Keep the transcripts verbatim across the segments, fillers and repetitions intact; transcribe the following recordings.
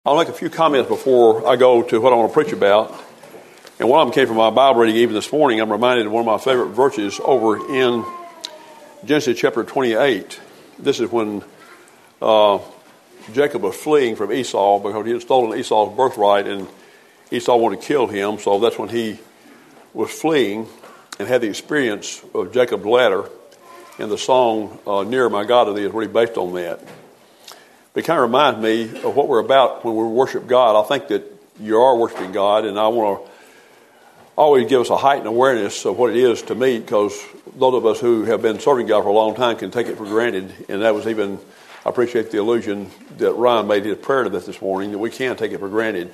I'll make a few comments before I go to what I want to preach about. And one of them came from my Bible reading even this morning. I'm reminded of one of my favorite verses over in Genesis chapter twenty-eight. This is when uh, Jacob was fleeing from Esau because he had stolen Esau's birthright and Esau wanted to kill him. So that's when he was fleeing and had the experience of Jacob's ladder. And the song, uh, Nearer My God to Thee, is really based on that. But it kind of reminds me of what we're about when we worship God. I think that you are worshiping God, and I want to always give us a heightened awareness of what it is to meet, because those of us who have been serving God for a long time can take it for granted. And that was even, I appreciate the allusion that Ryan made his prayer to this this morning, that we can take it for granted.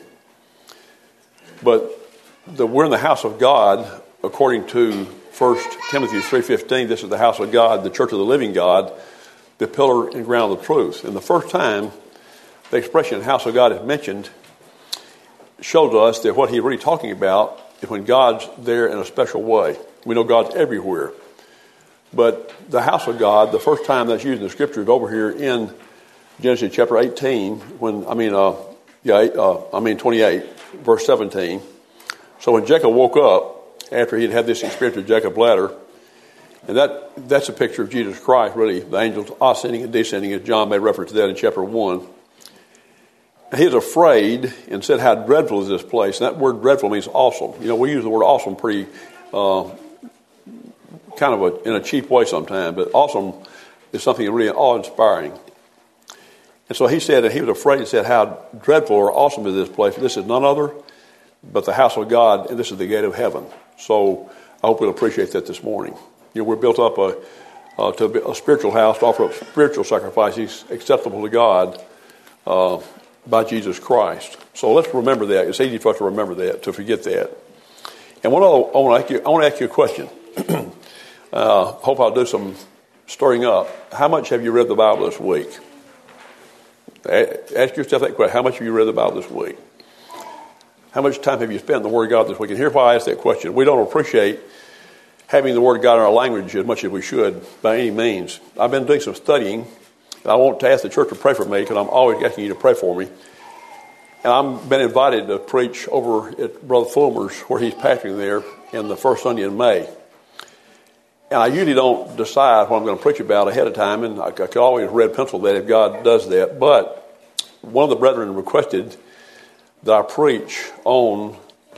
But the, we're in the house of God, according to First Timothy three fifteen. This is the house of God, the church of the living God, the pillar and ground of the truth. And the first time the expression house of God is mentioned shows us that what he's really talking about is when God's there in a special way. We know God's everywhere. But the house of God, the first time that's used in the scripture is over here in Genesis chapter eighteen, when, I mean, uh, yeah, uh, I mean twenty-eight, verse seventeen. So when Jacob woke up, after he had had this experience with Jacob's ladder, and that that's a picture of Jesus Christ, really, the angels ascending and descending, as John made reference to that in chapter one. He was afraid and said, how dreadful is this place? And that word dreadful means awesome. You know, we use the word awesome pretty, uh, kind of a, in a cheap way sometimes, but awesome is something really awe-inspiring. And so he said, and he was afraid and said, how dreadful or awesome is this place? This is none other but the house of God, and this is the gate of heaven. So I hope we'll appreciate that this morning. You know, we're built up a, uh, to a spiritual house to offer up spiritual sacrifices acceptable to God uh, by Jesus Christ. So let's remember that. It's easy for us to remember that, to forget that. And one other, I want to ask you, I want to ask you a question. uh, hope I'll do some stirring up. How much have you read the Bible this week? Ask yourself that question. How much have you read the Bible this week? How much time have you spent in the Word of God this week? And here's why I ask that question. We don't appreciate having the Word of God in our language as much as we should by any means. I've been doing some studying. I want to ask the church to pray for me because I'm always asking you to pray for me. And I've been invited to preach over at Brother Fulmer's, where he's pastoring there, in the first Sunday in May. And I usually don't decide what I'm going to preach about ahead of time, and I, I could always red pencil that if God does that. But one of the brethren requested that I preach on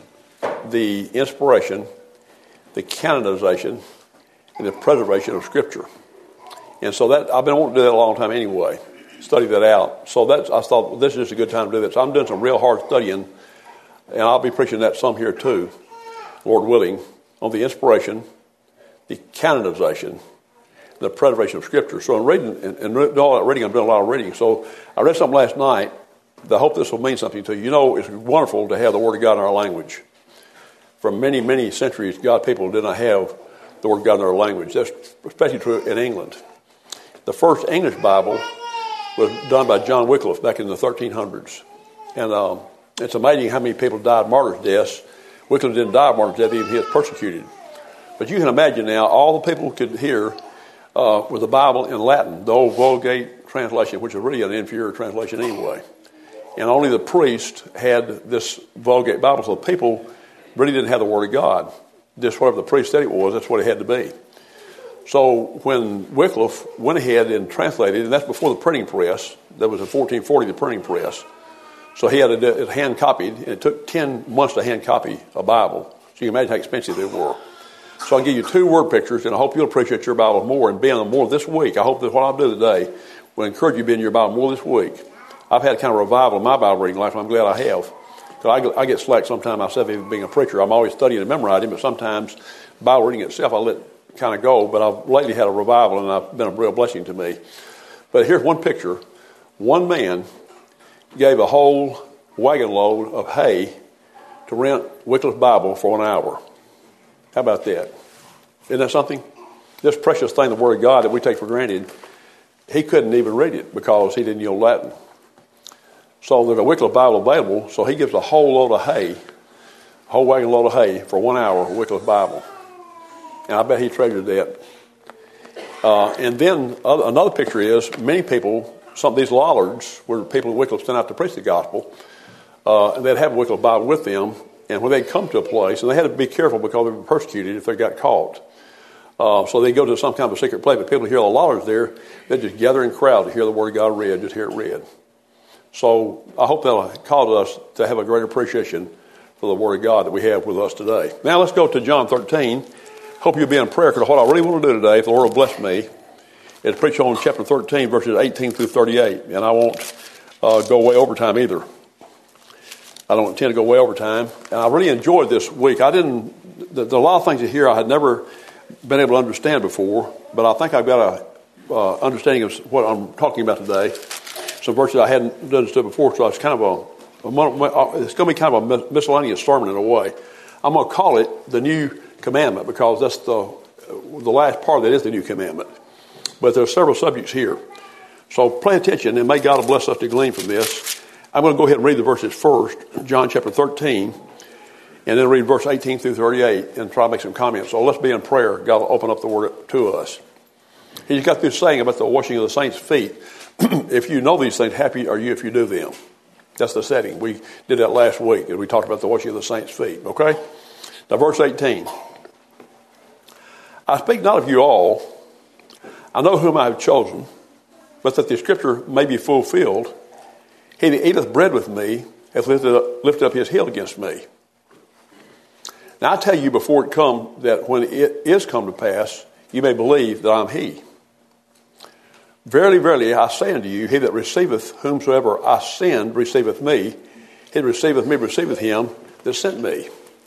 the inspiration, the canonization, and the preservation of Scripture. And so that I've been wanting to do that a long time anyway, study that out. So that's, I thought, well, this is just a good time to do that. So I'm doing some real hard studying, and I'll be preaching that some here too, Lord willing, on the inspiration, the canonization, and the preservation of Scripture. So in reading, and, and all that reading, I'm doing a lot of reading. So I read something last night. I hope this will mean something to you. You know, it's wonderful to have the Word of God in our language. For many, many centuries, God people did not have the Word of God in their language. That's especially true in England. The first English Bible was done by John Wycliffe back in the thirteen hundreds. And um, it's amazing how many people died martyrs' deaths. Wycliffe didn't die martyrs' death, even he was persecuted. But you can imagine now, all the people could hear uh, with the Bible in Latin, the old Vulgate translation, which is really an inferior translation anyway. And only the priest had this Vulgate Bible, so the people really didn't have the Word of God. Just whatever the priest said it was, that's what it had to be. So when Wycliffe went ahead and translated, and that's before the printing press, that was in fourteen forty, the printing press. So he had it hand copied, and it took ten months to hand copy a Bible. So you can imagine how expensive they were. So I'll give you two word pictures, and I hope you'll appreciate your Bible more and be in them more this week. I hope that what I'll do today will encourage you to be in your Bible more this week. I've had kind of a revival in my Bible reading life, and I'm glad I have. Because I, I get slack sometimes myself, even being a preacher. I'm always studying and memorizing, but sometimes Bible reading itself I let kind of go. But I've lately had a revival, and I've been a real blessing to me. But here's one picture. One man gave a whole wagon load of hay to rent Wycliffe's Bible for an hour. How about that? Isn't that something? This precious thing, the Word of God that we take for granted, he couldn't even read it because he didn't know Latin. So there's a Wycliffe Bible available, so he gives a whole load of hay, a whole wagon load of hay for one hour of Wycliffe Bible. And I bet he treasured that. Uh, and then other, another picture is many people some of these Lollards were people in Wycliffe sent out to preach the gospel, uh, and they'd have a Wycliffe Bible with them. And when they'd come to a place, and they had to be careful because they were persecuted if they got caught. Uh, so they'd go to some kind of a secret place, but people hear the Lollards there, they'd just gather in crowd to hear the Word of God read, just hear it read. So I hope that'll cause us to have a great appreciation for the Word of God that we have with us today. Now let's go to John thirteen. Hope you'll be in prayer, because what I really want to do today, if the Lord will bless me, is preach on chapter thirteen, verses eighteen through thirty-eight. And I won't uh, go way over time either. I don't intend to go way over time. And I really enjoyed this week. I didn't, there's a lot of things here I had never been able to understand before, but I think I've got a uh, understanding of what I'm talking about today. Some verses I hadn't understood before, so it's kind of a, a it's going to be kind of a miscellaneous sermon in a way. I'm going to call it the New Commandment, because that's the the last part of that is the New Commandment. But there are several subjects here. So pay attention, and may God bless us to glean from this. I'm going to go ahead and read the verses first, John chapter thirteen, and then read verse eighteen through thirty-eight, and try to make some comments. So let's be in prayer. God will open up the Word to us. He just got through saying about the washing of the saints' feet. If you know these things, happy are you if you do them. That's the setting. We did that last week, and we talked about the washing of the saints' feet. Okay? Now, verse eighteen. I speak not of you all. I know whom I have chosen, but that the scripture may be fulfilled. He that eateth bread with me hath lifted up, lifted up his heel against me. Now I tell you before it come, that when it is come to pass, you may believe that I am he. Verily, verily, I say unto you, he that receiveth whomsoever I send receiveth me. He that receiveth me receiveth him that sent me.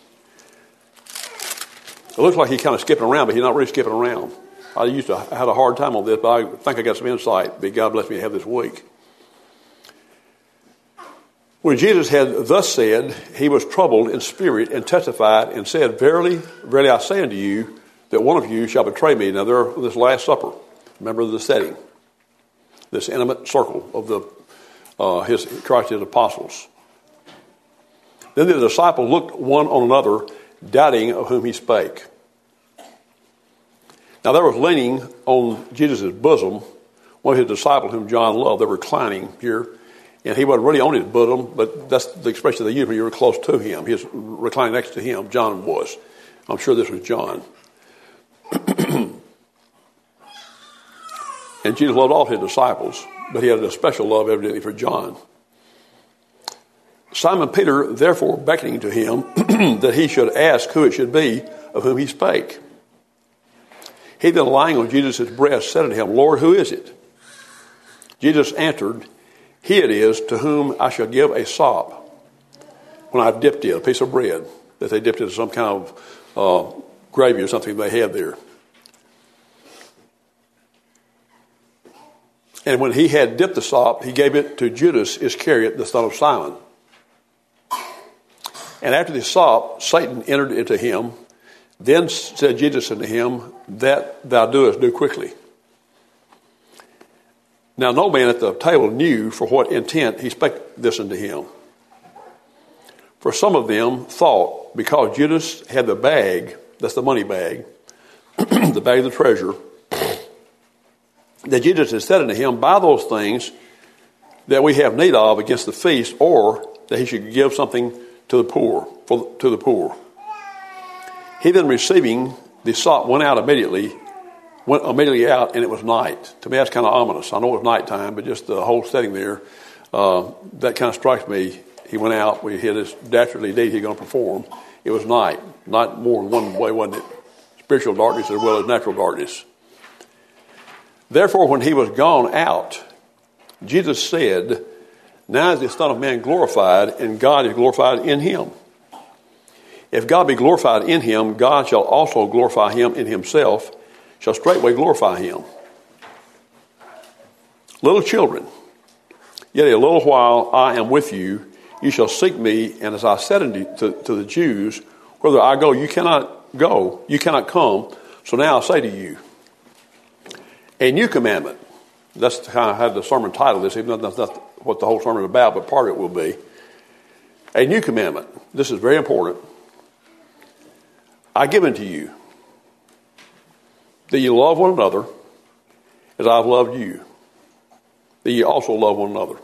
It looks like he's kind of skipping around, but he's not really skipping around. I used to I had a hard time on this, but I think I got some insight that God bless me to have this week. When Jesus had thus said, he was troubled in spirit and testified and said, Verily, verily, I say unto you, that one of you shall betray me. Now, there, this Last Supper, remember the setting, this intimate circle of the uh, his Christ, his apostles. Then the disciples looked one on another, doubting of whom he spake. Now there was leaning on Jesus' bosom one of his disciples whom John loved. They were reclining here, and he wasn't really on his bosom, but that's the expression they used when you were close to him. He was reclining next to him. John was. I'm sure this was John. And Jesus loved all his disciples, but he had a special love evidently for John. Simon Peter, therefore, beckoning to him that he should ask who it should be of whom he spake. He then, lying on Jesus' breast, said unto him, Lord, who is it? Jesus answered, He it is to whom I shall give a sop when I've dipped it, a piece of bread that they dipped into some kind of uh, gravy or something they had there. And when he had dipped the sop, he gave it to Judas Iscariot, the son of Simon. And after the sop, Satan entered into him. Then said Jesus unto him, That thou doest, do quickly. Now no man at the table knew for what intent he spake this unto him. For some of them thought, because Judas had the bag, that's the money bag, the bag of the treasure, that Jesus had said unto him, Buy those things that we have need of against the feast, or that he should give something to the poor, for, to the poor. He then, receiving the sop, went out immediately, went immediately out, and it was night. To me, that's kind of ominous. I know it was nighttime, but just the whole setting there, uh, that kind of strikes me. He went out. We had this dastardly deed he's going to perform. It was night. Not more than one way, wasn't it? Spiritual darkness as well as natural darkness. Therefore, when he was gone out, Jesus said, Now is the Son of Man glorified, and God is glorified in him. If God be glorified in him, God shall also glorify him in himself, shall straightway glorify him. Little children, yet a little while I am with you. You shall seek me, and as I said unto, to, to the Jews, whither I go, you cannot go, you cannot come. So now I say to you, a new commandment. That's kind of how the sermon title is, even though that's not what the whole sermon is about, but part of it will be. A new commandment. This is very important. I give unto you, that you love one another as I've loved you. that ye also love one another.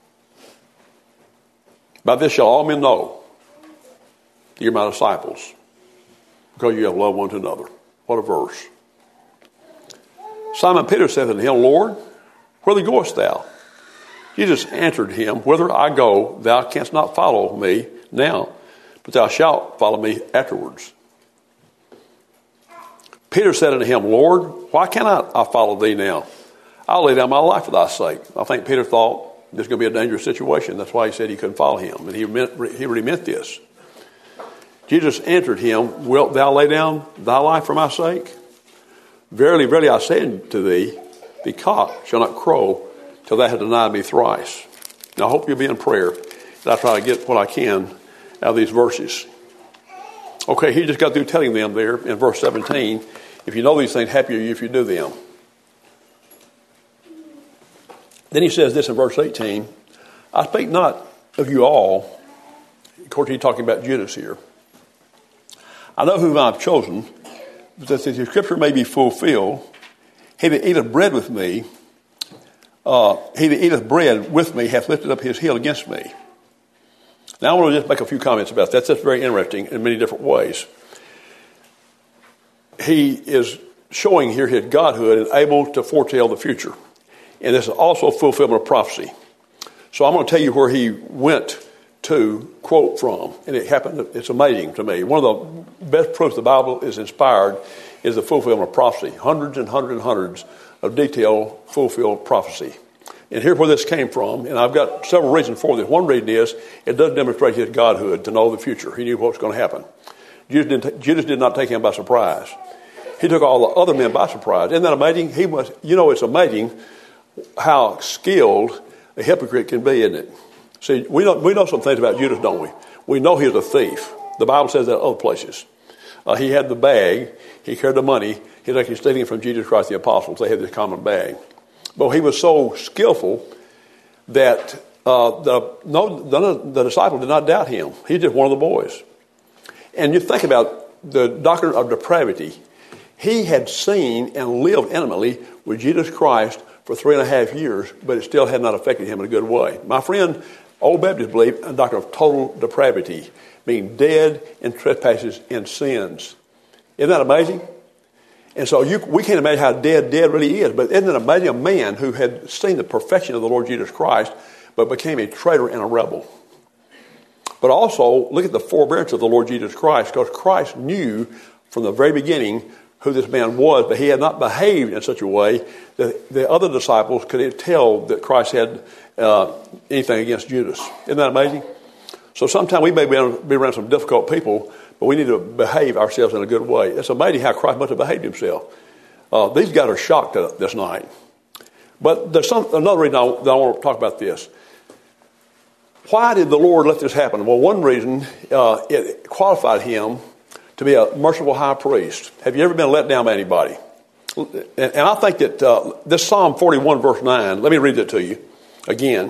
By this shall all men know that you're my disciples, because you have loved one to another. What a verse. Simon Peter said unto him, Lord, whither goest thou? Jesus answered him, Whither I go, thou canst not follow me now, but thou shalt follow me afterwards. Peter said unto him, Lord, why cannot I follow thee now? I'll lay down my life for thy sake. I think Peter thought this was going to be a dangerous situation. That's why he said he couldn't follow him. And he meant, he really meant this. Jesus answered him, Wilt thou lay down thy life for my sake? Verily, verily, I say unto thee, the cock shall not crow till thou hast denied me thrice. Now, I hope you'll be in prayer, and I try to get what I can out of these verses. Okay, he just got through telling them there in verse seventeen, if you know these things, happy are you if you do them. Then he says this in verse eighteen, I speak not of you all. Of course, he's talking about Judas here. I know whom I have chosen, that the scripture may be fulfilled. He that eateth bread with me, uh, he that eateth bread with me hath lifted up his heel against me. Now I want to just make a few comments about that. That's very interesting in many different ways. He is showing here his godhood and able to foretell the future. And this is also fulfillment of prophecy. So I'm going to tell you where he went to quote from. And it happened, it's amazing to me. One of the best proofs the Bible is inspired is the fulfillment of prophecy. Hundreds and hundreds and hundreds of detailed fulfilled prophecy. And here's where this came from. And I've got several reasons for this. One reason is it does demonstrate his godhood to know the future. He knew what was going to happen. Judas, didn't, Judas did not take him by surprise. He took all the other men by surprise. Isn't that amazing? He was, you know, it's amazing how skilled a hypocrite can be, isn't it? See, we know, we know some things about Judas, don't we? We know he was a thief. The Bible says that in other places. Uh, he had the bag. He carried the money. He was actually stealing it from Jesus Christ, the apostles. They had this common bag. But he was so skillful that uh, the, no, the, the disciples did not doubt him. He's just one of the boys. And you think about the doctrine of depravity. He had seen and lived intimately with Jesus Christ for three and a half years, but it still had not affected him in a good way. My friend, Old Baptists believe a doctrine of total depravity, being dead in trespasses and sins. Isn't that amazing? And so you, we can't imagine how dead dead really is, but isn't it amazing? A man who had seen the perfection of the Lord Jesus Christ, but became a traitor and a rebel. But also, look at the forbearance of the Lord Jesus Christ, because Christ knew from the very beginning who this man was, but he had not behaved in such a way that the other disciples could tell that Christ had uh, anything against Judas. Isn't that amazing? So sometimes we may be around, be around some difficult people, but we need to behave ourselves in a good way. It's amazing how Christ must have behaved himself. Uh, these guys are shocked this night. But there's some, another reason I, that I want to talk about this. Why did the Lord let this happen? Well, one reason, uh, it qualified him to be a merciful high priest. Have you ever been let down by anybody? And, and I think that uh, this Psalm forty-one, verse nine, let me read it to you again.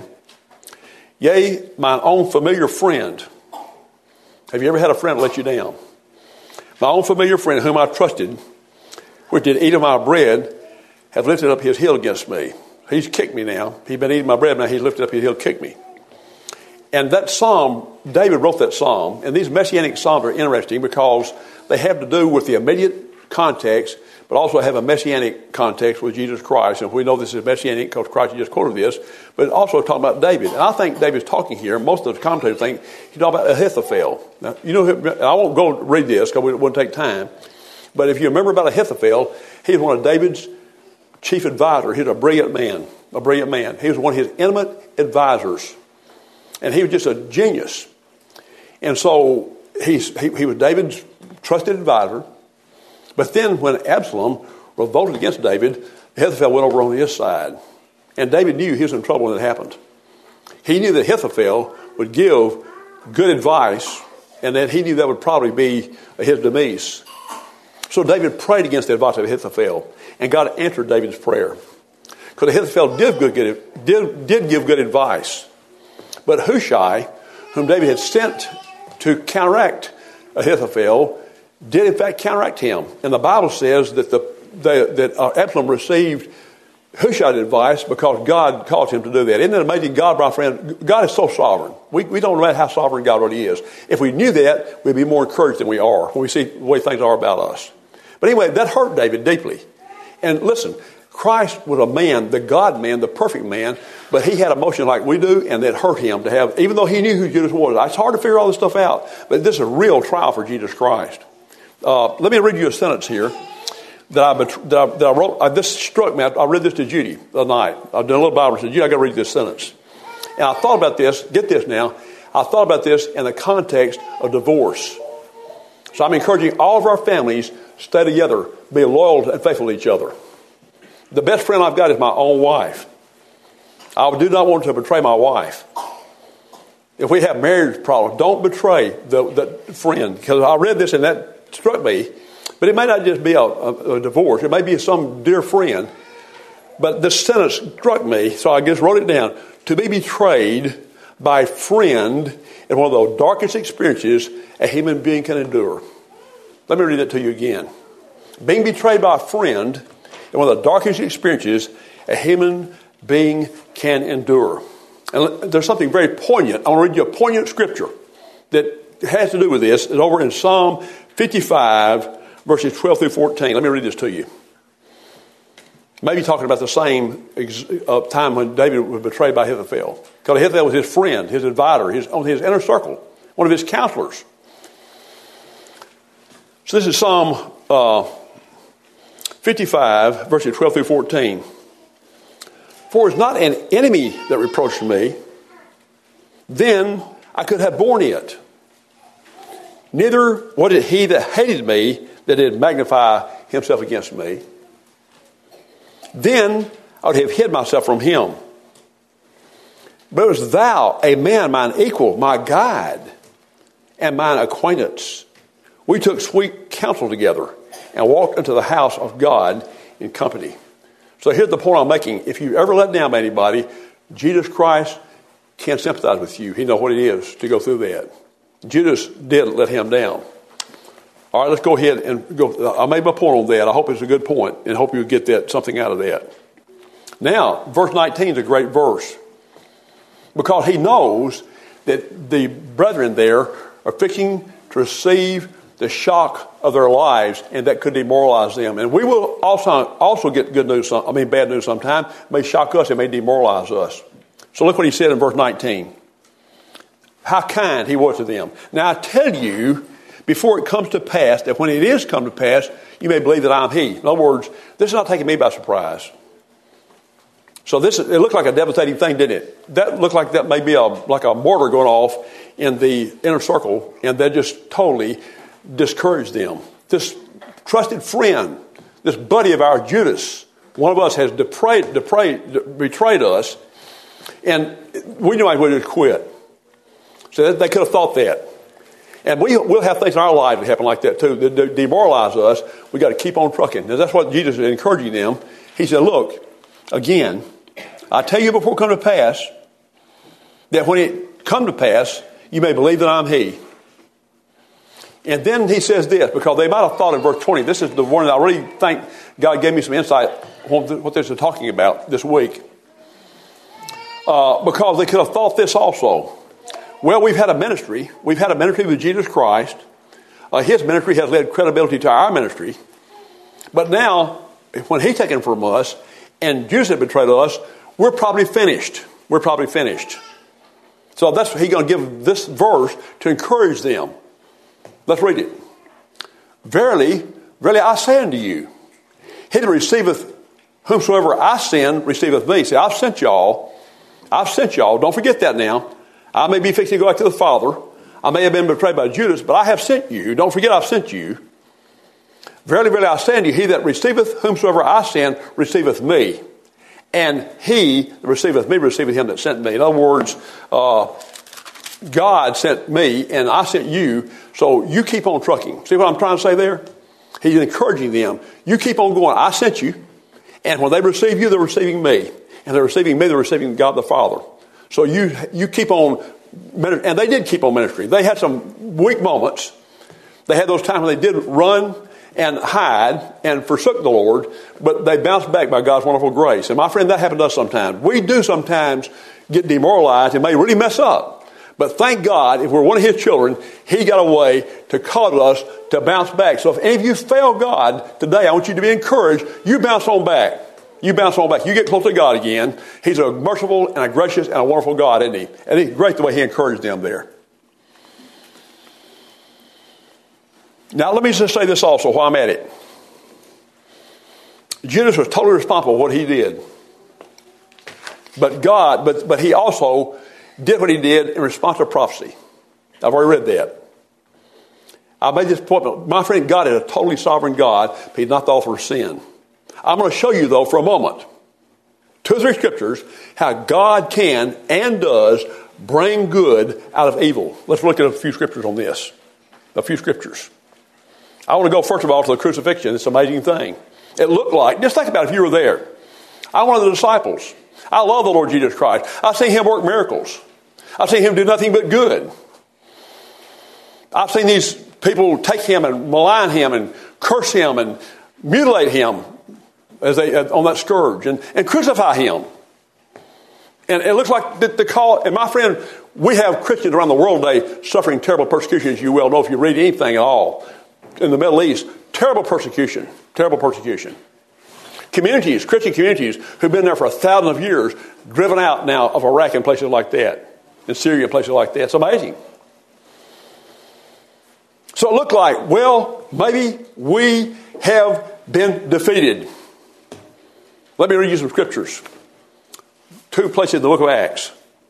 Yea, mine own familiar friend. Have you ever had a friend let you down? My own familiar friend, whom I trusted, which did eat of my bread, have lifted up his heel against me. He's kicked me now. He's been eating my bread, now he's lifted up his heel, kicked me. And that psalm, David wrote that psalm, and these messianic psalms are interesting because they have to do with the immediate context, but also have a messianic context with Jesus Christ. And we know this is messianic because Christ just quoted this, but also talking about David. And I think David's talking here, most of the commentators think he's talking about Ahithophel. Now, you know, I won't go read this because it won't take time, but if you remember about Ahithophel, he was one of David's chief advisors. He was a brilliant man, a brilliant man. He was one of his intimate advisors. And he was just a genius. And so he's, he, he was David's trusted advisor. But then when Absalom revolted against David, Ahithophel went over on his side. And David knew he was in trouble when it happened. He knew that Ahithophel would give good advice, and that he knew that would probably be his demise. So David prayed against the advice of Ahithophel, and God answered David's prayer. Because Ahithophel did, good, did, did give good advice. But Hushai, whom David had sent to counteract Ahithophel, did in fact counteract him. And the Bible says that the, the that uh, Absalom received Hushai's advice because God calls him to do that. Isn't it amazing? God, my friend, God is so sovereign. We, we don't know how sovereign God really is. If we knew that, we'd be more encouraged than we are when we see the way things are about us. But anyway, that hurt David deeply. And listen, Christ was a man, the God man, the perfect man, but he had emotions like we do, and that hurt him to have, even though he knew who Judas was. It's hard to figure all this stuff out, but this is a real trial for Jesus Christ. Uh, let me read you a sentence here that I, that I, that I wrote. I, this struck me. I, I read this to Judy the night. I've done a little Bible and said, Judy, I got to read this sentence. And I thought about this. Get this now. I thought about this in the context of divorce. So I'm encouraging all of our families stay together, be loyal and faithful to each other. The best friend I've got is my own wife. I do not want to betray my wife. If we have marriage problems, don't betray the, the friend. Because I read this and that struck me. But it may not just be a, a, a divorce. It may be some dear friend. But this sentence struck me, so I just wrote it down. To be betrayed by a friend is one of the darkest experiences a human being can endure. Let me read that to you again. Being betrayed by a friend is one of the darkest experiences a human being can endure. And there's something very poignant. I want to read you a poignant scripture that has to do with this. It's over in Psalm fifty-five, verses twelve through fourteen. Let me read this to you. Maybe talking about the same ex- uh, time when David was betrayed by Ahithophel. Because Ahithophel was his friend, his advisor, his, on his inner circle, one of his counselors. So this is Psalm uh, fifty-five, verses twelve through fourteen. For it's not an enemy that reproached me, then I could have borne it. Neither was it he that hated me that did magnify himself against me. Then I would have hid myself from him. But it was thou, a man, mine equal, my guide, and mine acquaintance. We took sweet counsel together and walked into the house of God in company. So here's the point I'm making. If you ever let down by anybody, Jesus Christ can sympathize with you. He knows what it is to go through that. Judas did let him down. All right, let's go ahead and go. I made my point on that. I hope it's a good point and hope you get that something out of that. Now, verse nineteen is a great verse because he knows that the brethren there are fixing to receive the shock of their lives, and that could demoralize them. And we will also also get good news. I mean, bad news sometime. It may shock us. It may demoralize us. So look what he said in verse nineteen. How kind he was to them. Now I tell you, before it comes to pass, that when it is come to pass, you may believe that I'm he. In other words, this is not taking me by surprise. So this, it looked like a devastating thing, didn't it? That looked like that may be a, like a mortar going off in the inner circle, and that just totally discouraged them. This trusted friend, this buddy of our Judas, one of us has deprayed, deprayed, betrayed us, and we knew I would have quit. So they could have thought that. And we, we'll have things in our lives that happen like that too, that demoralize us. We've got to keep on trucking. And that's what Jesus is encouraging them. He said, look, again, I tell you before it come to pass, that when it come to pass, you may believe that I'm he. And then he says this, because they might have thought in verse twenty, this is the one that I really think God gave me some insight on what this is talking about this week. Uh, because they could have thought this also. Well, we've had a ministry. We've had a ministry with Jesus Christ. Uh, his ministry has led credibility to our ministry. But now, when he's taken from us and Judas had betrayed us, we're probably finished. We're probably finished. So that's what he's going to give this verse to encourage them. Let's read it. Verily, verily I say unto you, he that receiveth whomsoever I send receiveth me. See, I've sent y'all. I've sent y'all. Don't forget that now. I may be fixing to go back to the Father. I may have been betrayed by Judas, but I have sent you. Don't forget I've sent you. Verily, verily, I say unto you, he that receiveth whomsoever I send receiveth me. And he that receiveth me receiveth him that sent me. In other words, uh, God sent me and I sent you, so you keep on trucking. See what I'm trying to say there? He's encouraging them. You keep on going. I sent you. And when they receive you, they're receiving me. And they're receiving me, they're receiving God the Father. So you you keep on, and they did keep on ministry. They had some weak moments. They had those times when they did run and hide and forsook the Lord, but they bounced back by God's wonderful grace. And my friend, that happened to us sometimes. We do sometimes get demoralized and may really mess up. But thank God, if we're one of His children, He got a way to cause us to bounce back. So if any of you fail God today, I want you to be encouraged. You bounce on back. You bounce on back. You get close to God again. He's a merciful and a gracious and a wonderful God, isn't He? And it's great the way He encouraged them there. Now, let me just say this also while I'm at it. Judas was totally responsible for what he did. But God, but, but he also did what he did in response to prophecy. I've already read that. I made this point. My friend, God is a totally sovereign God, but He's not the author of sin. I'm going to show you, though, for a moment, two or three scriptures, how God can and does bring good out of evil. Let's look at a few scriptures on this. A few scriptures. I want to go, first of all, to the crucifixion. It's an amazing thing. It looked like, just think about it if you were there. I'm one of the disciples. I love the Lord Jesus Christ. I've seen Him work miracles. I've seen Him do nothing but good. I've seen these people take Him and malign Him and curse Him and mutilate Him as they on that scourge and, and crucify Him. And it looks like the, the call, and my friend, we have Christians around the world today suffering terrible persecution, as you well know if you read anything at all. In the Middle East, terrible persecution, terrible persecution. Communities, Christian communities, who've been there for a thousand of years, driven out now of Iraq and places like that, in Syria and places like that. It's amazing. So it looked like, well, maybe we have been defeated. Let me read you some scriptures. Two places in the book of Acts.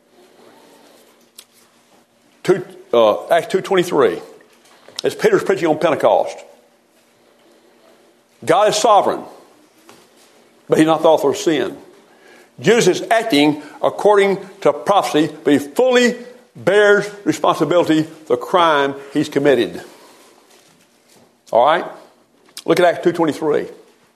Two, uh, Acts two twenty-three. As Peter's preaching on Pentecost. God is sovereign, but He's not the author of sin. Jesus is acting according to prophecy, but He fully bears responsibility for the crime He's committed. All right? Look at Acts two twenty-three.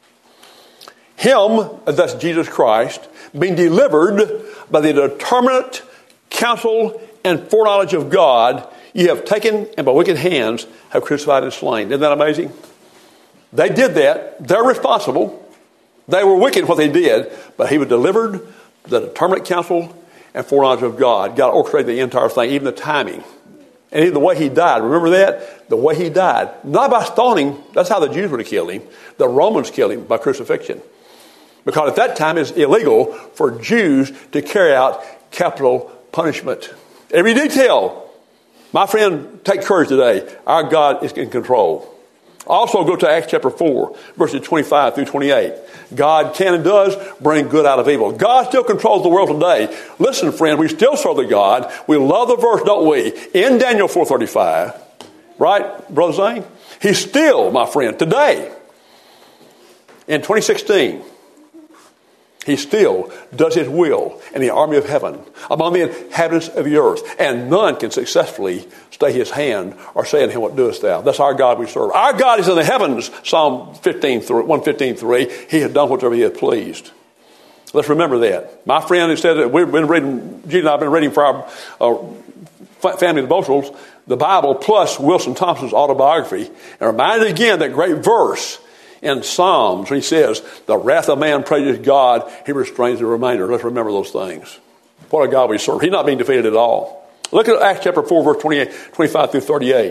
Him, that's Jesus Christ, being delivered by the determinate counsel and foreknowledge of God, you have taken and by wicked hands have crucified and slain. Isn't that amazing? They did that. They're responsible. They were wicked what they did, but He was delivered the determinate counsel and foreknowledge of God. God orchestrated the entire thing, even the timing. And even the way He died. Remember that? The way He died. Not by stoning. That's how the Jews would have killed Him. The Romans killed Him by crucifixion. Because at that time it's illegal for Jews to carry out capital punishment. Every detail. My friend, take courage today. Our God is in control. Also go to Acts chapter four, verses twenty-five through twenty-eight. God can and does bring good out of evil. God still controls the world today. Listen, friend, we still serve the God. We love the verse, don't we? In Daniel four thirty-five. Right, Brother Zane? He's still, my friend, today, in twenty sixteen, He still does His will in the army of heaven among the inhabitants of the earth. And none can successfully stay His hand or say unto Him, what doest thou? That's our God we serve. Our God is in the heavens, Psalm fifteen, one fifteen three. He has done whatever He has pleased. Let's remember that. My friend who said that we've been reading, Gene and I have been reading for our uh, family devotionals, the Bible plus Wilson Thompson's autobiography. And reminded again that great verse in Psalms, he says, the wrath of man praises God, He restrains the remainder. Let's remember those things. What a God we serve. He's not being defeated at all. Look at Acts chapter four, verse twenty-eight, twenty-five through thirty-eight.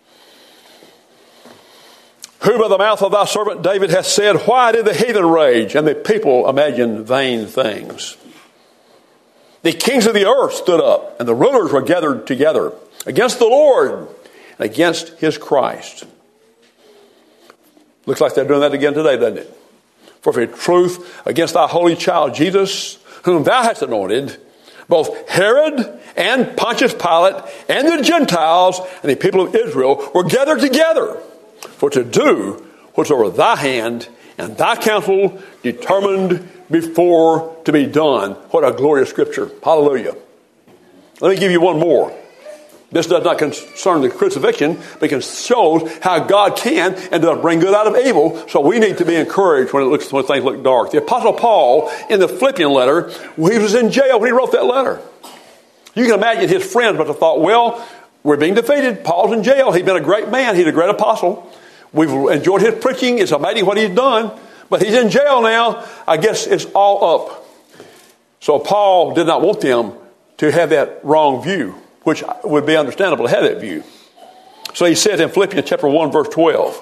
Who by the mouth of thy servant David hath said, why did the heathen rage and the people imagine vain things? The kings of the earth stood up, and the rulers were gathered together against the Lord and against His Christ. Looks like they're doing that again today, doesn't it? For if in truth against thy holy child Jesus, whom thou hast anointed, both Herod and Pontius Pilate and the Gentiles and the people of Israel were gathered together for to do whatsoever thy hand and thy counsel determined before to be done. What a glorious scripture. Hallelujah. Let me give you one more. This does not concern the crucifixion, but it shows how God can and does bring good out of evil. So we need to be encouraged when it looks when things look dark. The Apostle Paul, in the Philippian letter, he was in jail when he wrote that letter. You can imagine his friends must have thought, well, we're being defeated. Paul's in jail. He's been a great man. He's a great apostle. We've enjoyed his preaching. It's amazing what he's done. But he's in jail now. I guess it's all up. So Paul did not want them to have that wrong view, which would be understandable to have that view. So he says in Philippians chapter one, verse twelve,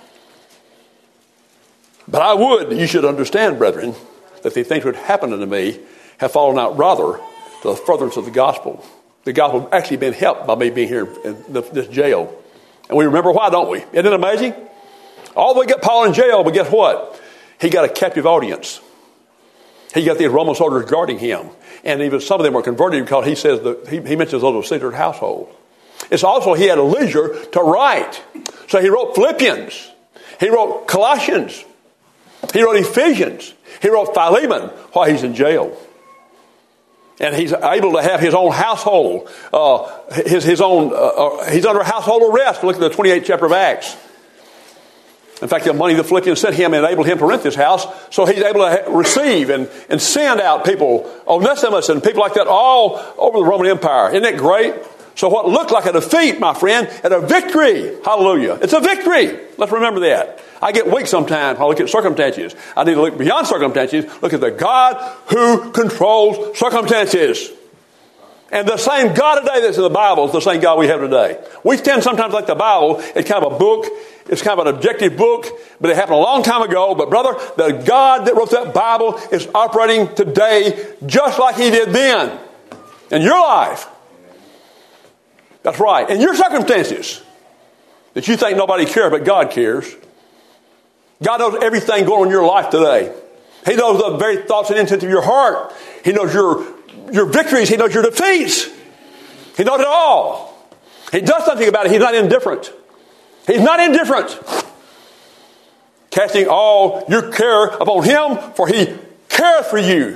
but I would that you should understand, brethren, that the things which happened unto me have fallen out rather to the furtherance of the gospel. The gospel actually been helped by me being here in this jail. And we remember why, don't we? Isn't it amazing? Although we get Paul in jail, but guess what? He got a captive audience. He got these Roman soldiers guarding him. And even some of them were converted because he says that he, he mentions those of Caesar's household. It's also he had a leisure to write. So he wrote Philippians. He wrote Colossians. He wrote Ephesians. He wrote Philemon while he's in jail. And he's able to have his own household. Uh, his, his own, uh, uh, he's under household arrest. Look at the twenty-eighth chapter of Acts. In fact, the money the Philippians sent him enabled him to rent this house. So he's able to ha- receive and, and send out people, Onesimus and people like that all over the Roman Empire. Isn't that great? So what looked like a defeat, my friend, and a victory. Hallelujah. It's a victory. Let's remember that. I get weak sometimes when I look at circumstances. I need to look beyond circumstances. Look at the God who controls circumstances. And the same God today that's in the Bible is the same God we have today. We tend sometimes like the Bible. It's kind of a book. It's kind of an objective book. But it happened a long time ago. But brother, the God that wrote that Bible is operating today just like he did then. In your life. That's right. In your circumstances. That you think nobody cares, but God cares. God knows everything going on in your life today. He knows the very thoughts and intents of your heart. He knows your, your victories. He knows your defeats. He knows it all. He does something about it. He's not indifferent. He's not indifferent. Casting all your care upon him, for he cares for you.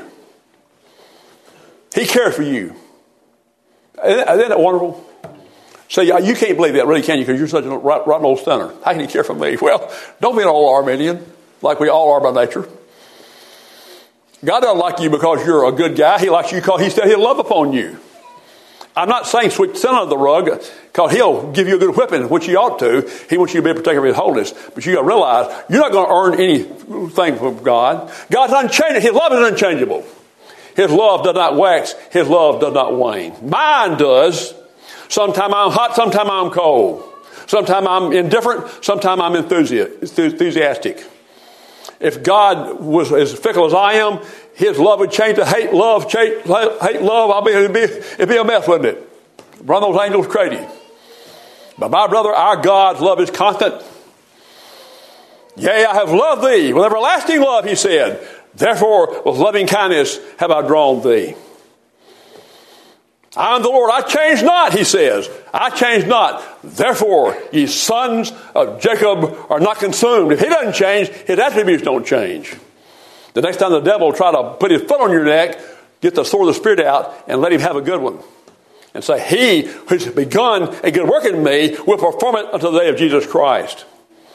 He cares for you. Isn't that wonderful? So you can't believe that, really, can you? Because you're such a rotten old stunner. How can he care for me? Well, don't be an old Arminian, like we all are by nature. God doesn't like you because you're a good guy. He likes you because he said he'll love upon you. I'm not saying sweep sin under the rug, because he'll give you a good whipping, which he ought to. He wants you to be a protector of his holiness. But you got to realize, you're not going to earn anything from God. God's unchanging. His love is unchangeable. His love does not wax. His love does not wane. Mine does. Sometimes I'm hot, sometimes I'm cold. Sometimes I'm indifferent, sometimes I'm enthusiastic. If God was as fickle as I am, his love would change to hate love, hate love. I'll be, it'd, be, it'd be a mess, wouldn't it? Run those angels crazy. But my brother, our God's love is constant. Yea, I have loved thee with everlasting love, he said. Therefore, with loving kindness have I drawn thee. I am the Lord, I change not, he says. I change not. Therefore, ye sons of Jacob are not consumed. If he doesn't change, his attributes don't change. The next time the devil will try to put his foot on your neck, get the sword of the Spirit out and let him have a good one. And say, he who's begun a good work in me will perform it until the day of Jesus Christ.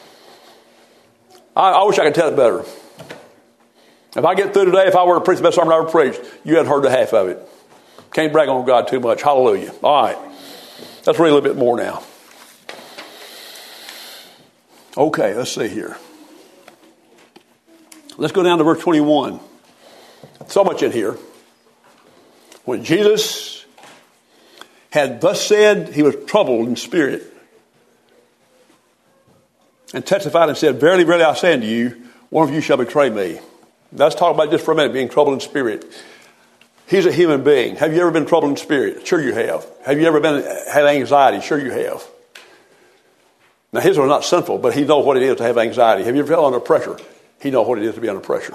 I, I wish I could tell it better. If I get through today, if I were to preach the best sermon I ever preached, you hadn't heard the half of it. Can't brag on God too much. Hallelujah. All right. Let's read a little bit more now. Okay, let's see here. Let's go down to verse twenty-one. So much in here. When Jesus had thus said, he was troubled in spirit, and testified and said, verily, verily, I say unto you, one of you shall betray me. Let's talk about just for a minute, being troubled in spirit. He's a human being. Have you ever been troubled in spirit? Sure you have. Have you ever been had anxiety? Sure you have. Now his was not sinful, but he knows what it is to have anxiety. Have you ever felt under pressure? He knows what it is to be under pressure.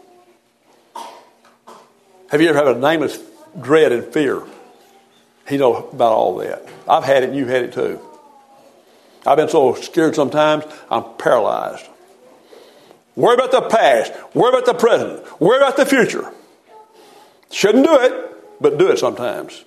Have you ever had a nameless dread and fear? He knows about all that. I've had it and you've had it too. I've been so scared sometimes, I'm paralyzed. Worry about the past. Worry about the present. Worry about the future. Shouldn't do it, but do it sometimes.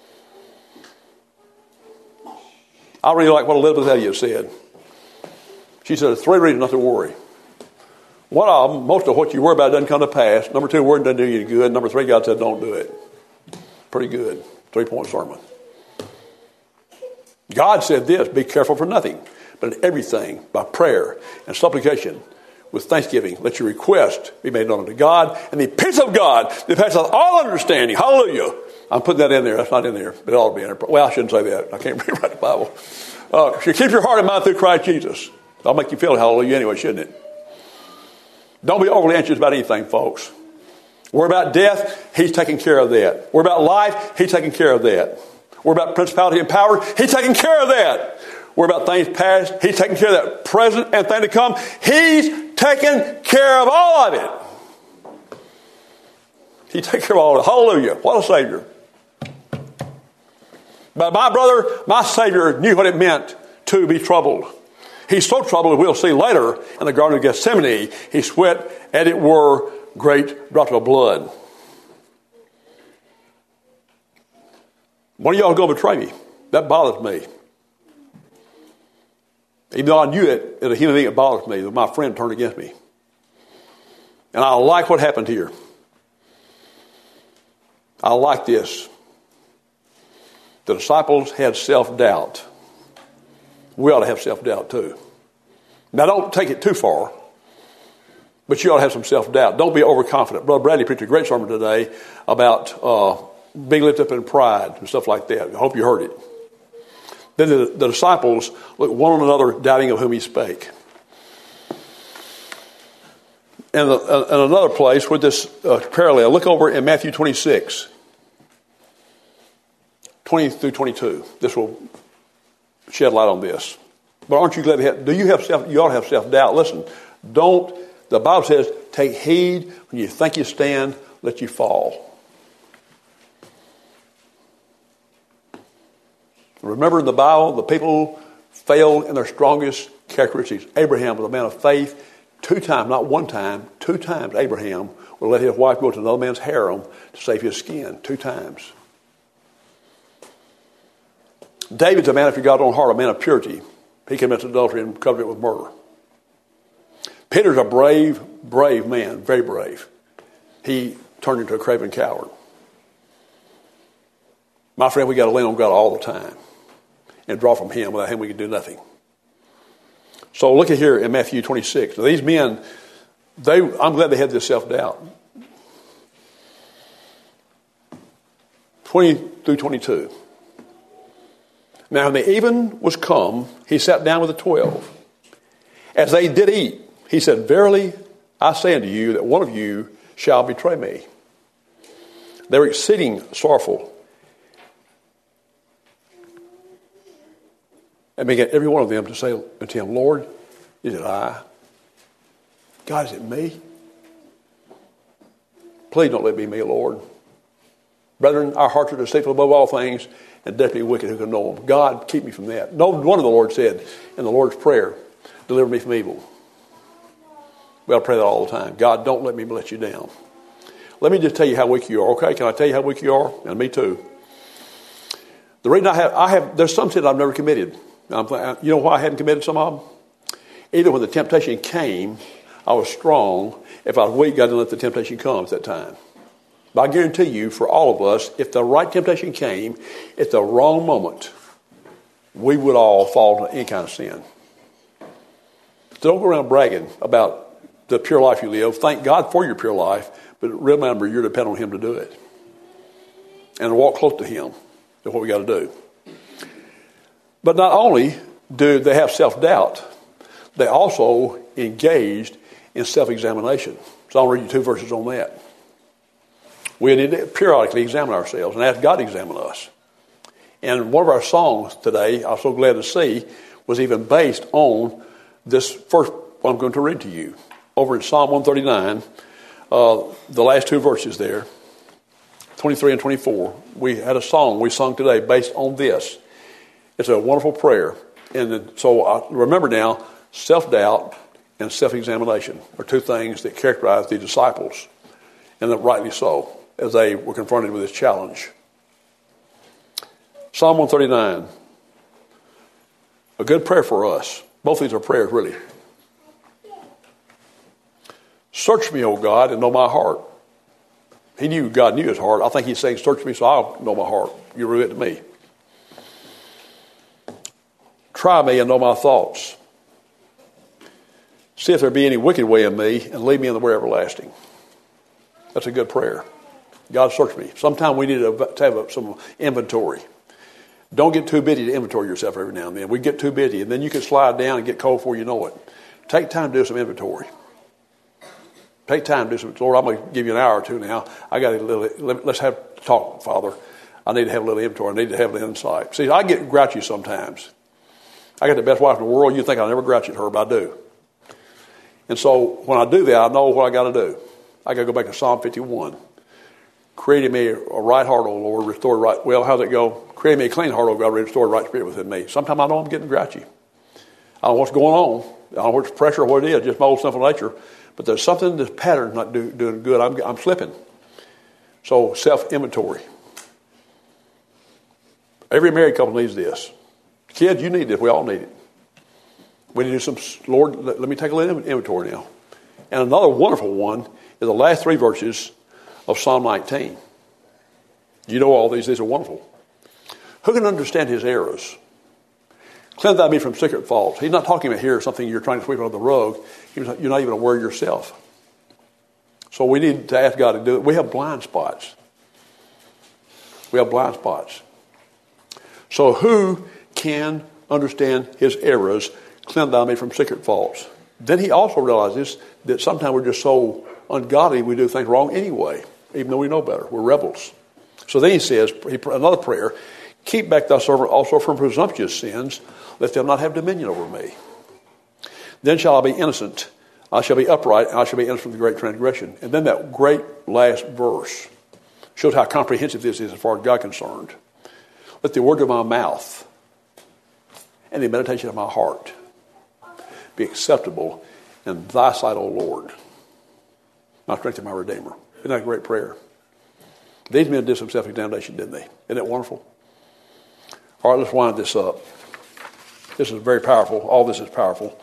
I really like what Elizabeth Elliot said. She said, there's three reasons not to worry. One of them, most of what you worry about doesn't come to pass. Number two, worrying doesn't do you any good. Number three, God said, don't do it. Pretty good. Three-point sermon. God said this, be careful for nothing, but in everything, by prayer and supplication, with thanksgiving, let your request be made known unto God, and the peace of God that passes all understanding. Hallelujah. I'm putting that in there. That's not in there, but it ought to be in there. Well, I shouldn't say that. I can't read the Bible. Uh, should keep your heart and mind through Christ Jesus. That'll make you feel hallelujah anyway, shouldn't it? Don't be overly anxious about anything, folks. Worry about death, he's taking care of that. Worry about life, he's taking care of that. Worry about principality and power, he's taking care of that. Worry about things past, he's taking care of that present and thing to come. He's taking care of all of it. He takes care of all of it. Hallelujah. What a Savior. But my brother, my Savior knew what it meant to be troubled. He's so troubled, we'll see later in the Garden of Gethsemane, he sweat, as it were, great drops of blood. One of y'all go betray me. That bothers me. Even though I knew it, as a human being, it bothers me that my friend turned against me. And I like what happened here. I like this. The disciples had self-doubt. We ought to have self-doubt too. Now, don't take it too far, but you ought to have some self-doubt. Don't be overconfident. Brother Bradley preached a great sermon today about uh, being lifted up in pride and stuff like that. I hope you heard it. Then the, the disciples looked one on another, doubting of whom he spake. And, the, uh, and another place with this uh, parallel, look over in Matthew twenty-six, twenty through twenty-two. This will shed light on this. But aren't you glad to have, do you have self, you ought to have self-doubt. Listen, don't, the Bible says, take heed when you think you stand, let you fall. Remember in the Bible, the people failed in their strongest characteristics. Abraham was a man of faith. Two times, not one time, two times Abraham would let his wife go to another man's harem to save his skin. Two times. David's a man after God's own heart, a man of purity. He commits adultery and covered it with murder. Peter's a brave, brave man, very brave. He turned into a craven coward. My friend, we got to lean on God all the time and draw from him. Without him, we can do nothing. So look at here in Matthew twenty-six. Now, these men, they, I'm glad they had this self-doubt. twenty through twenty-two. Now, when the even was come, he sat down with the twelve. As they did eat, he said, verily, I say unto you that one of you shall betray me. They were exceeding sorrowful, and began every one of them to say unto him, Lord, is it I? God, is it me? Please don't let it be me, Lord. Brethren, our hearts are deceitful above all things, and desperately wicked, who can know them. God, keep me from that. No one of the Lord said in the Lord's Prayer, deliver me from evil. We ought to pray that all the time. God, don't let me let you down. Let me just tell you how weak you are, okay? Can I tell you how weak you are? And me too. The reason I have, I have, there's some sins I've never committed. I'm, you know why I hadn't committed some of them? Either when the temptation came, I was strong. If I was weak, God didn't let the temptation come at that time. But I guarantee you, for all of us, if the right temptation came at the wrong moment, we would all fall into any kind of sin. So don't go around bragging about the pure life you live. Thank God for your pure life, but remember you're dependent on him to do it. And to walk close to him is what we got to do. But not only do they have self-doubt, they also engaged in self-examination. So I'll read you two verses on that. We need to periodically examine ourselves and ask God to examine us. And one of our songs today, I'm so glad to see, was even based on this first one I'm going to read to you. Over in Psalm one thirty-nine, uh, the last two verses there, twenty-three and twenty-four, we had a song we sung today based on this. It's a wonderful prayer. And so I remember now, self-doubt and self-examination are two things that characterize the disciples, and that rightly so, as they were confronted with this challenge. Psalm one thirty-nine, a good prayer for us. Both these are prayers, really. Search me, O God, and know my heart. He knew God knew his heart. I think he's saying, search me so I'll know my heart. You reveal it to me. Try me and know my thoughts. See if there be any wicked way in me, and lead me in the way everlasting. That's a good prayer. God, search me. Sometimes we need to have some inventory. Don't get too busy to inventory yourself every now and then. We get too busy, and then you can slide down and get cold before you know it. Take time to do some inventory. Take time to do some. Lord, I'm going to give you an hour or two now. I got a little. Let's have talk, Father. I need to have a little inventory. I need to have a little insight. See, I get grouchy sometimes. I got the best wife in the world. You think I'll never grouch at her, but I do. And so when I do that, I know what I got to do. I got to go back to Psalm fifty-one. Create in me a right heart, O Lord, restore right. Well, how's it go? Create me a clean heart, O God, restore a right spirit within me. Sometimes I know I'm getting grouchy. I don't know what's going on. I don't know what's pressure or what it is, just my old sinful nature. But there's something, this pattern's not do, doing good. I'm, I'm slipping. So self-inventory. Every married couple needs this. Kids, you need this. We all need it. We need to do some, Lord, let, let me take a little inventory now. And another wonderful one is the last three verses of Psalm nineteen. You know all these. These are wonderful. Who can understand his errors? Cleanse thou me from secret faults. He's not talking about here something you're trying to sweep under the rug. You're not even aware yourself. So we need to ask God to do it. We have blind spots. We have blind spots. So who can understand his errors? Cleanse thou me from secret faults. Then he also realizes that sometimes we're just so ungodly we do things wrong anyway, even though we know better. We're rebels. So then he says, another prayer, keep back thy servant also from presumptuous sins, let them not have dominion over me. Then shall I be innocent, I shall be upright, and I shall be innocent from the great transgression. And then that great last verse shows how comprehensive this is as far as God is concerned. Let the word of my mouth and the meditation of my heart be acceptable in thy sight, O Lord, my strength and my Redeemer. Isn't that a great prayer? These men did some self-examination, didn't they? Isn't it wonderful? All right, let's wind this up. This is very powerful. All this is powerful.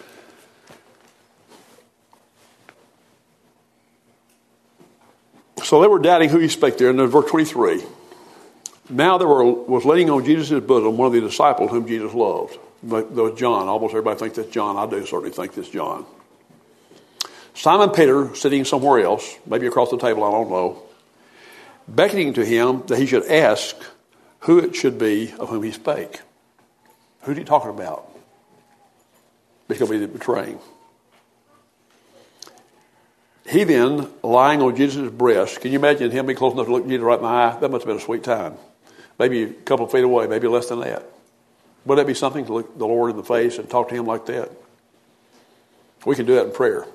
So they were doubting who he spake there. And in verse twenty-three, now there were, was laying on Jesus' bosom one of the disciples whom Jesus loved. Though John, almost everybody thinks that's John. I do certainly think that's John. Simon Peter, sitting somewhere else, maybe across the table, I don't know, beckoning to him that he should ask who it should be of whom he spake. Who's he talking about? Because he did betraying. He then, lying on Jesus' breast, can you imagine him being close enough to look Jesus right in the eye? That must have been a sweet time. Maybe a couple of feet away, maybe less than that. Would that be something to look the Lord in the face and talk to him like that? We can do that in prayer.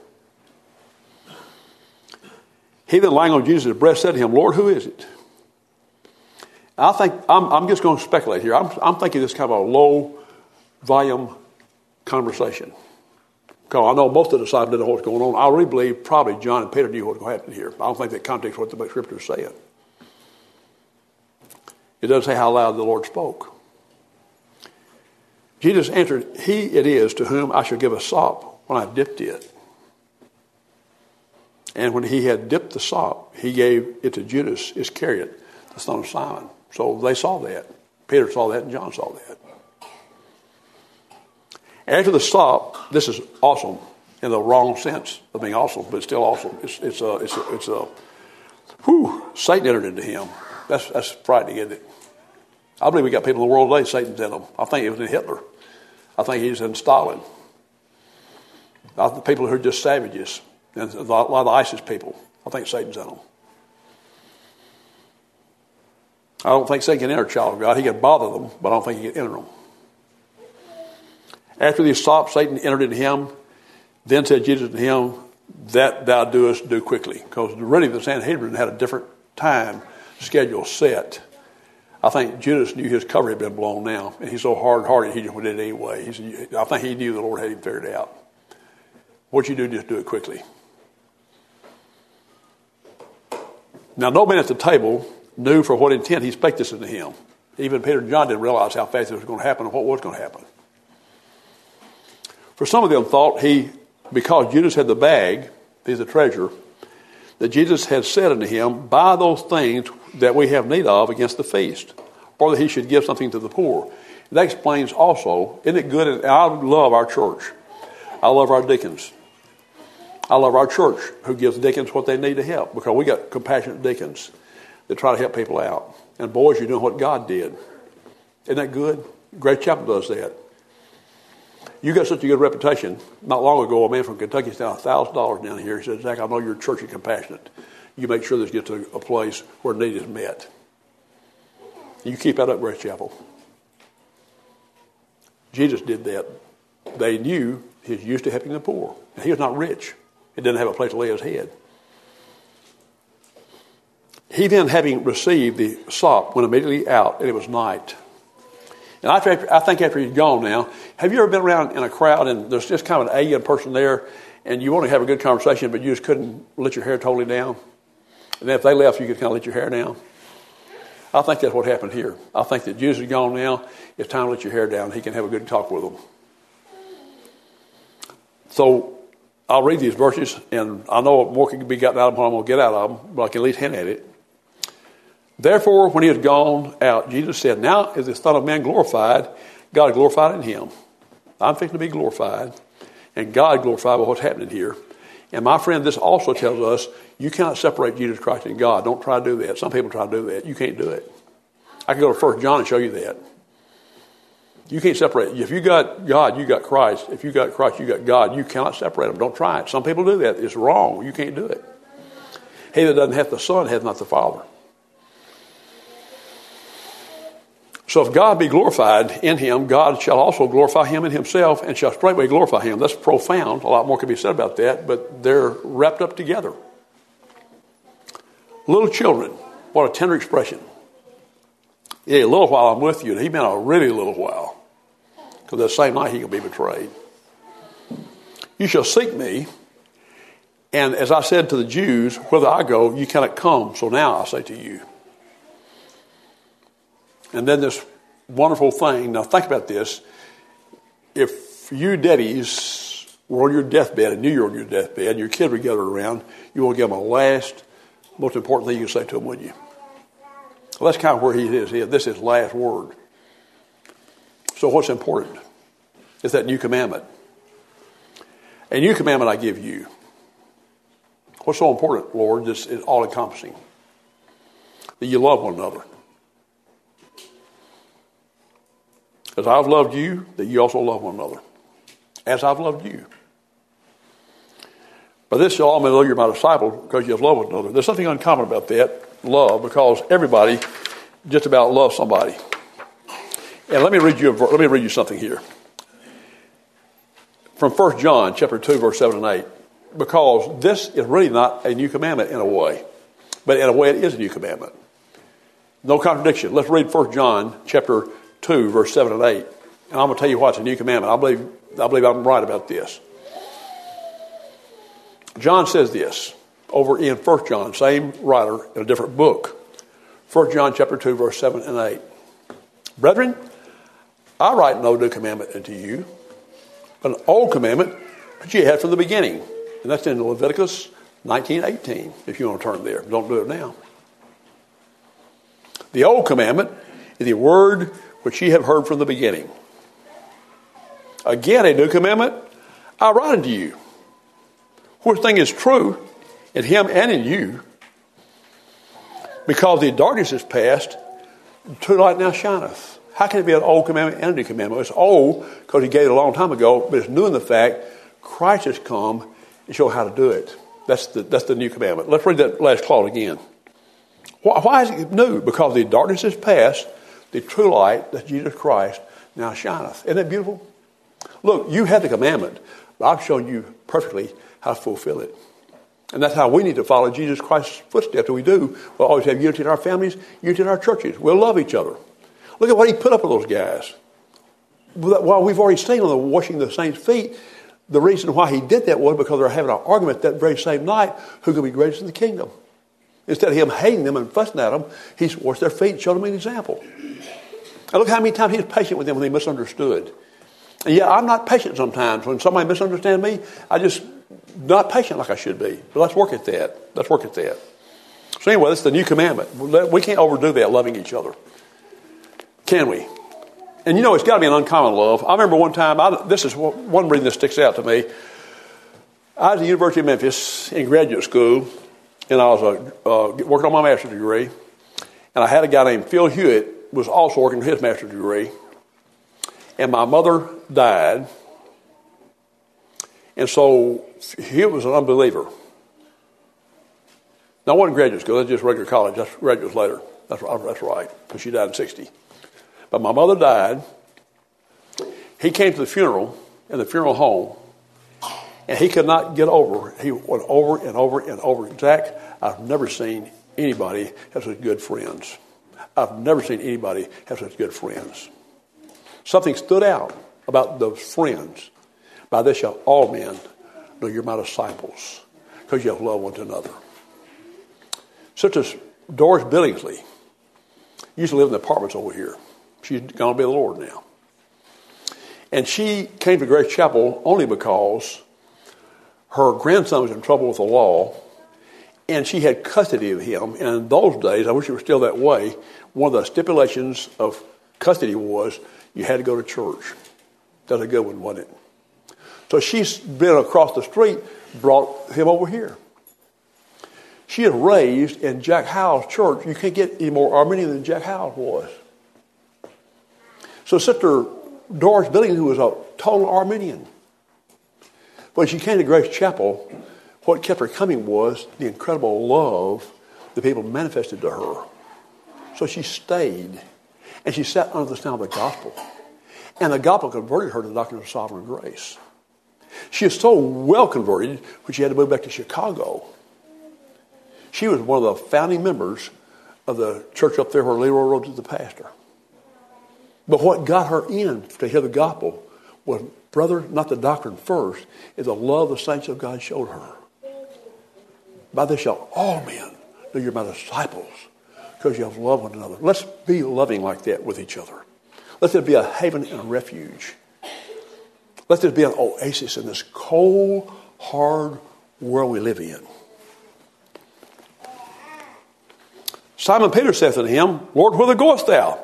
He then, lying on Jesus' breast, said to him, Lord, who is it? I think, I'm, I'm just going to speculate here. I'm, I'm thinking this kind of a low volume conversation. Because I know most of the disciples didn't know what was going on. I really believe probably John and Peter knew what was going to happen here. I don't think that context what the scripture is saying. It doesn't say how loud the Lord spoke. Jesus answered, he it is to whom I shall give a sop when I have dipped it. And when he had dipped the sop, he gave it to Judas Iscariot, the son of Simon. So they saw that. Peter saw that and John saw that. After the sop, this is awesome in the wrong sense of being awesome, but it's still awesome. It's it's a it's a, it's a whew, Satan entered into him. That's that's frightening, isn't it? I believe we got people in the world today, Satan's in them. I think it was in Hitler. I think he's in Stalin. I think the people who are just savages, and a lot of the ISIS people, I think Satan's in them. I don't think Satan can enter a child of God. He can bother them, but I don't think he can enter them. After these stopped, Satan entered into him. Then said Jesus to him, that thou doest, do quickly. Because really the Sanhedrin had a different time schedule set. I think Judas knew his cover had been blown now. And he's so hard-hearted, he just did it anyway. He's, I think he knew the Lord had him figured out. What you do, just do it quickly. Now, no man at the table knew for what intent he spake this unto him. Even Peter and John didn't realize how fast it was going to happen and what was going to happen. For some of them thought he, because Judas had the bag, he's the treasure, that Jesus had said unto him, buy those things that we have need of against the feast, or that he should give something to the poor. That explains also, isn't it good? And I love our church. I love our deacons. I love our church who gives deacons what they need to help, because we got compassionate deacons that try to help people out. And boys, you're doing what God did. Isn't that good? Grace Chapel does that. You got such a good reputation. Not long ago, a man from Kentucky sent one thousand dollars down here. He said, Zach, I know your church is compassionate. You make sure this gets to a place where need is met. You keep that up, Grace Chapel. Jesus did that. They knew he was used to helping the poor. And he was not rich. He didn't have a place to lay his head. He then, having received the sop, went immediately out, and it was night. And after, I think after he's gone now, have you ever been around in a crowd and there's just kind of an alien person there, and you want to have a good conversation, but you just couldn't let your hair totally down? And then if they left, you could kind of let your hair down? I think that's what happened here. I think that Jesus is gone now. It's time to let your hair down. He can have a good talk with them. So I'll read these verses, and I know more can be gotten out of them than I'm going to get out of them, but I can at least hint at it. Therefore, when he had gone out, Jesus said, now is the Son of Man glorified, God is glorified in him. I'm fixing to be glorified, and God glorified by what's happening here. And my friend, this also tells us you cannot separate Jesus Christ and God. Don't try to do that. Some people try to do that. You can't do it. I can go to First John and show you that. You can't separate. If you got God, you got Christ. If you got Christ, you got God. You cannot separate them. Don't try it. Some people do that. It's wrong. You can't do it. He that doesn't have the Son hath not the Father. So if God be glorified in him, God shall also glorify him in himself, and shall straightway glorify him. That's profound. A lot more can be said about that, but they're wrapped up together. Little children, what a tender expression. Yeah, a little while I'm with you. And he meant a really little while, because that same night he will be betrayed. You shall seek me, and as I said to the Jews, whither I go, you cannot come. So now I say to you. And then this wonderful thing. Now think about this. If you daddies were on your deathbed and knew you were on your deathbed and your kids were gathered around, you want to give them a last, most important thing you can say to them, wouldn't you? Well, that's kind of where he is. This is his last word. So what's important? It's that new commandment. A new commandment I give you. What's so important, Lord? This is all-encompassing. That you love one another. As I've loved you, that you also love one another. As I've loved you. But this shall all men know you're my disciple, because you have loved one another. There's something uncommon about that, love, because everybody just about loves somebody. And let me read you a, let me read you something here. From First John chapter two, verse seven and eight. Because this is really not a new commandment in a way. But in a way it is a new commandment. No contradiction. Let's read First John chapter two, verse seven and eight. And I'm going to tell you why it's a new commandment. I believe, I believe I'm right about this. John says this over in First John, same writer in a different book. First John chapter two, verse seven and eight. Brethren, I write no new commandment unto you, but an old commandment which you had from the beginning. And that's in Leviticus nineteen eighteen, if you want to turn there. Don't do it now. The old commandment is the word which ye have heard from the beginning. Again, a new commandment I write unto you, which thing is true in him and in you, because the darkness is past, the true light now shineth. How can it be an old commandment and a new commandment? It's old because he gave it a long time ago, but it's new in the fact Christ has come and show how to do it. That's the, that's the new commandment. Let's read that last clause again. Why, why is it new? Because the darkness is past, the true light, that's Jesus Christ, now shineth. Isn't that beautiful? Look, you have the commandment, but I've shown you perfectly how to fulfill it. And that's how we need to follow Jesus Christ's footsteps. And we do. We'll always have unity in our families, unity in our churches. We'll love each other. Look at what he put up with those guys. While we've already seen on the washing the saints' feet, the reason why he did that was because they were having an argument that very same night, who could be greatest in the kingdom. Instead of him hating them and fussing at them, he washed their feet and showed them an example. And look how many times he was patient with them when they misunderstood. And yeah, I'm not patient sometimes. When somebody misunderstands me, I just not patient like I should be. But let's work at that. Let's work at that. So anyway, that's the new commandment. We can't overdo that, loving each other. Can we? And you know, it's got to be an uncommon love. I remember one time, I, this is one reason that sticks out to me. I was at the University of Memphis in graduate school, and I was uh, working on my master's degree. And I had a guy named Phil Hewitt who was also working on his master's degree. And my mother died. And so Hewitt was an unbeliever. Now, I wasn't graduate school. That's just regular college. That's graduates later. That's, that's right, because she died in sixty. But my mother died. He came to the funeral in the funeral home, and he could not get over. He went over and over and over. Zach, I've never seen anybody have such good friends. I've never seen anybody have such good friends. Something stood out about those friends. By this shall all men know you're my disciples, because you have loved one to another. Such as Doris Billingsley used to live in the apartments over here. She's going to be the Lord now. And she came to Grace Chapel only because her grandson was in trouble with the law, and she had custody of him. And in those days, I wish it were still that way, one of the stipulations of custody was you had to go to church. That's a good one, wasn't it? So she's been across the street, brought him over here. She is raised in Jack Howell's church. You can't get any more Armenian than Jack Howell was. So Sister Doris Billings, who was a total Armenian, when she came to Grace Chapel, what kept her coming was the incredible love the people manifested to her. So she stayed, and she sat under the sound of the gospel. And the gospel converted her to the doctrine of sovereign grace. She was so well converted when she had to move back to Chicago. She was one of the founding members of the church up there where Leroy Rhodes is the pastor. But what got her in to hear the gospel was, brother, not the doctrine first, is the love the saints of God showed her. By this shall all men know you're my disciples, because you have loved one another. Let's be loving like that with each other. Let it be a haven and a refuge. Let it be an oasis in this cold, hard world we live in. Simon Peter saith unto him, Lord, whither goest thou?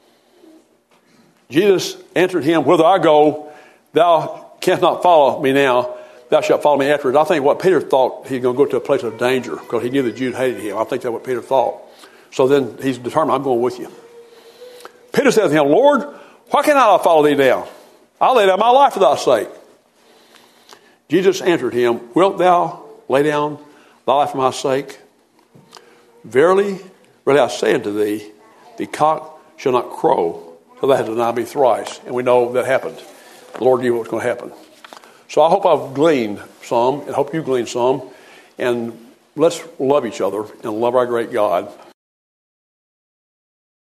Jesus answered him, Whither I go, thou canst not follow me now. Thou shalt follow me afterwards. I think what Peter thought, he was going to go to a place of danger because he knew the Jews hated him. I think that's what Peter thought. So then he's determined, I'm going with you. Peter said to him, Lord, why cannot I follow thee now? I'll lay down my life for thy sake. Jesus answered him, Wilt thou lay down thy life for my sake? Verily, verily I say unto thee, the cock shall not crow till thou hast denied me thrice. And we know that happened. The Lord knew what was going to happen. So I hope I've gleaned some, and hope you gleaned some. And let's love each other and love our great God.